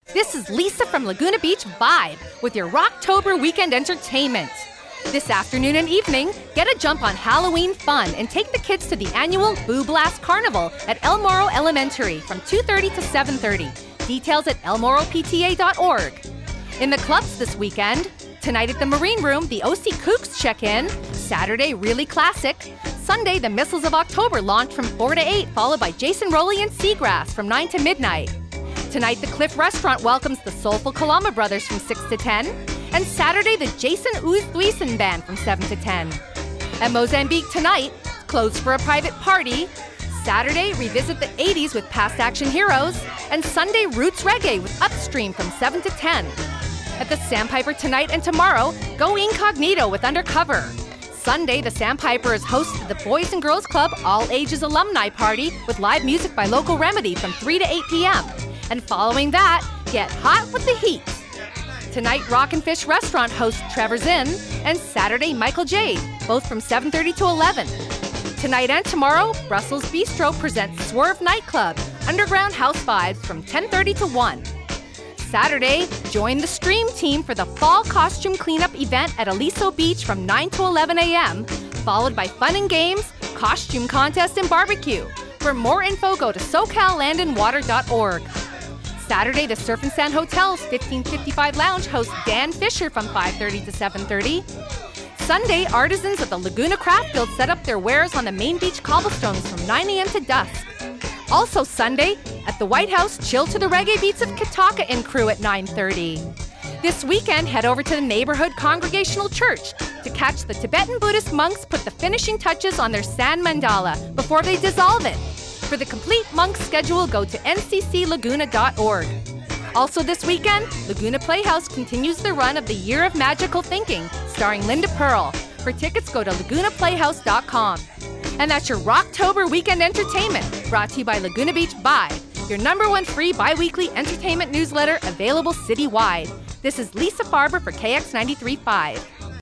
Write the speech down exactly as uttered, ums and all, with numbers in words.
This is Lisa from Laguna Beach Vibe with your Rocktober weekend entertainment. This afternoon and evening, get a jump on Halloween fun and take the kids to the annual Boo Blast Carnival at El Morro Elementary from two thirty to seven thirty. Details at el morro p t a dot org. In the clubs this weekend, tonight at the Marine Room, the O C Kooks check in. Saturday, Really Classic. Sunday, the Missiles of October launch from four to eight, followed by Jason Rowley and Seagrass from nine to midnight. Tonight, the Cliff Restaurant welcomes the Soulful Kalama Brothers from six to ten. And Saturday, the Jason Oosthuizen Band from seven to ten. At Mozambique tonight, closed for a private party. Saturday, revisit the eighties with Past Action Heroes. And Sunday, Roots Reggae with Upstream from seven to ten. At the Sandpiper tonight and tomorrow, go incognito with Undercover. Sunday, the Sandpipers hosted the Boys and Girls Club All Ages Alumni Party with live music by Local Remedy from three to eight p.m. And following that, get hot with the heat. Tonight, Rock and Fish Restaurant hosts Trevor Zinn, and Saturday, Michael Jade, both from seven thirty to eleven. Tonight and tomorrow, Brussels Bistro presents Swerve Nightclub, Underground House Vibes from ten thirty to one. Saturday, join the Stream Team for the Fall Costume Cleanup event at Aliso Beach from nine to eleven a.m., followed by fun and games, costume contest, and barbecue. For more info, go to so cal land and water dot org. Saturday, the Surf and Sand Hotel's fifteen fifty-five Lounge hosts Dan Fisher from five thirty to seven thirty. Sunday, artisans at the Laguna Craft Guild set up their wares on the main beach cobblestones from nine a.m. to dusk. Also Sunday, at the White House, chill to the reggae beats of Kitaka and crew at nine thirty. This weekend, head over to the neighborhood Congregational Church to catch the Tibetan Buddhist monks put the finishing touches on their sand mandala before they dissolve it. For the complete monk schedule, go to n c c laguna dot org. Also this weekend, Laguna Playhouse continues the run of the Year of Magical Thinking, starring Linda Pearl. For tickets, go to laguna playhouse dot com. And that's your Rocktober weekend entertainment, brought to you by Laguna Beach Vibe, your number one free bi-weekly entertainment newsletter available citywide. This is Lisa Farber for K X ninety-three point five.